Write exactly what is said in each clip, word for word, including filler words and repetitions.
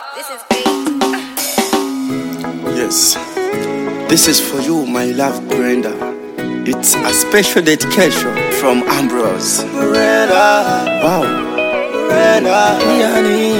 This is great. Yes, this is for you, my love, Brenda. It's a special dedication from Ambrose. Brenda, wow. Brenda, yani.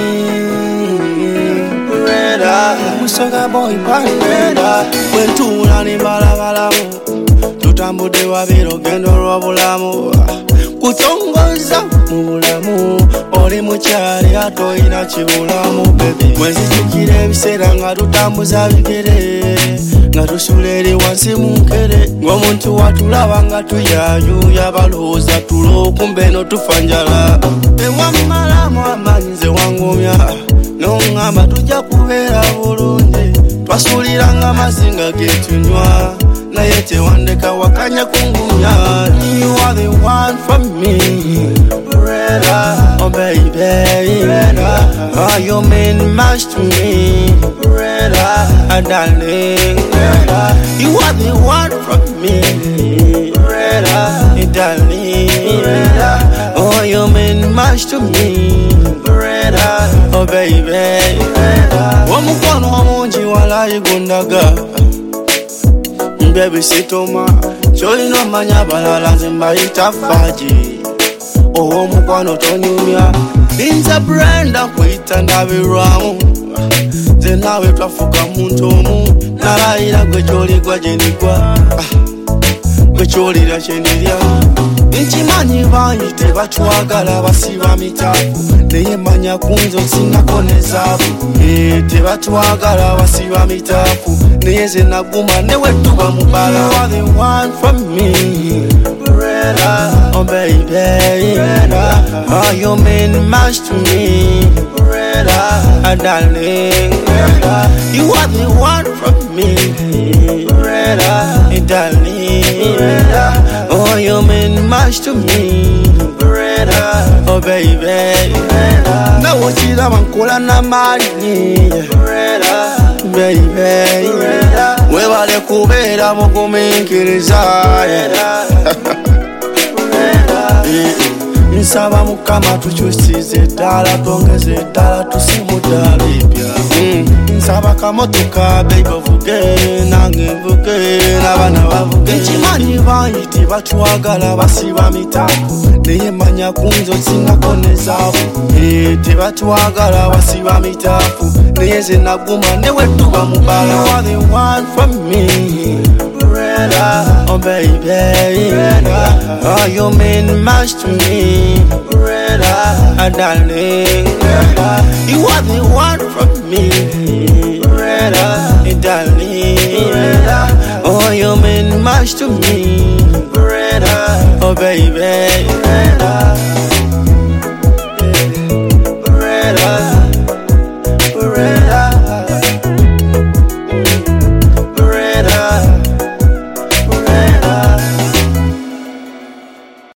Brenda, musoga boy, Brenda. When two nani bala bala mo, tutambude wabiro gendo rwabulamu. Kutongoza mubulamu, oli mukyali atoyina kibulamu baby. Mwezi tukire ebiseera nga tutambuza bigere, nga tusula eri wansi munkere. Ng'omuntu watulaba nga tuyayuya balowooza tulo, kumbe no tufa njala. Ewamalamu amaanyi nze wangumya, n'oŋŋamba tujja kubeera bulungi. Twasuuliranga amazinga getunywa, naye tewandeka wakanya kungumya. You are the one for me, Brenda. Oh baby, Brenda. Oh, you mean much to me, Brenda. Oh darling, Brenda. You are the one for me, Brenda. Oh darling, Brenda. Oh, you mean much to me, Brenda. Oh baby, Brenda. Omukono omungi walayi gundaga, baby sitoma. Cholino manya balala nze mbayita faji. Owo mukwano tonyumya, Inza Brenda kwita ndabirwamu. Nze nawe twafuka muntu omu, nalayira gwe kyoligwa gye ndigwa, gwe kyolira kye ndirya. Nkimanyi bangi tebatwagala basiba mitaafu, naye manya kunze osingako ne zaabu. Tebatwagala basiba mitaafu, naye nze naguma ne bwe tuba mu bala. You are the one for me, Brenda. Oh baby, Brenda. Oh, you mean much to me, Brenda. Oh darling, Brenda. You are the one for me, Brenda. Oh darling, Brenda. Oh, you mean much to me, Brenda. Oh baby, Brenda. Na wochira bankola na mani, Brenda. Baby, Brenda. Webale kubeera mukuminkiriza, nsaba mukama tukyusize eddala, tongeze eddala tusimu ddala ebya. Nsaba kamotoka baby ovuge, nange nvuge, n'abaana bavuge. Nkimanyi bangi tebatwagala basiba mitaafu, naye manya kunze osingako ne zaabu. Tebatwagala basiba mitaafu, naye nze naguma ne bwe tuba mu bala. You are the one for me, Brenda. Oh baby, Brenda. Oh, you mean much to me, Brenda. Oh darling, Brenda. You are the one for me, Brenda. Oh darling, Brenda. Oh, you mean much to me, Brenda. Oh baby.